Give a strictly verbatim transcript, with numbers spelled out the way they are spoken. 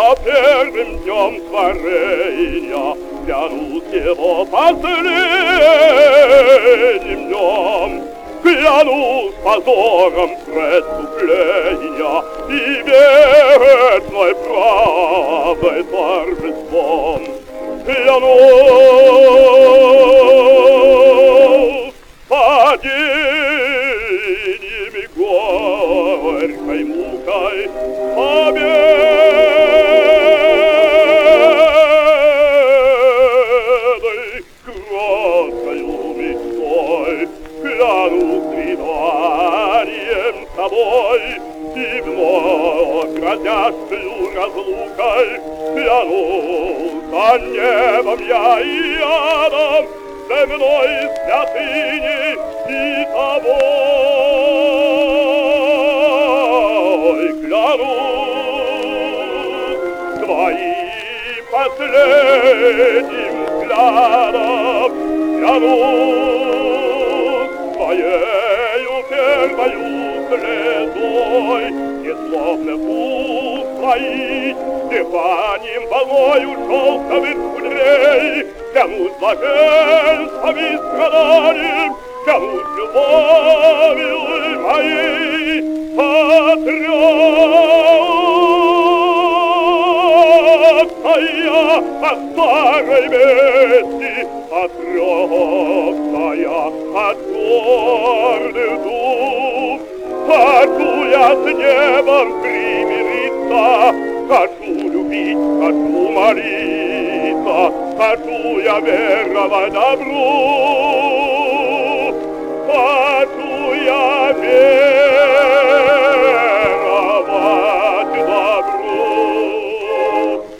А первым днем творения клянусь его последним днем. Клянусь позором преступления и вечной правдой торжеством. Клянусь падением и горькой мукой победой, кроткою мечтой. Клянусь свиданием с тобой и вновь грозящую разлукой. Клянусь за небом я и адом, земной святыней и тобой. Клянусь твоим последним взглядом, клянусь твоею первою слезой, несловно уст твоих дыханием волною шелковых кудрей. Клянусь блаженством и страданием, клянусь любовью моей, отрекая от старой мести, отрекая от гордых дум. Хочу я с небом примириться, хочу любить, хочу молиться, хочу я веровать добру.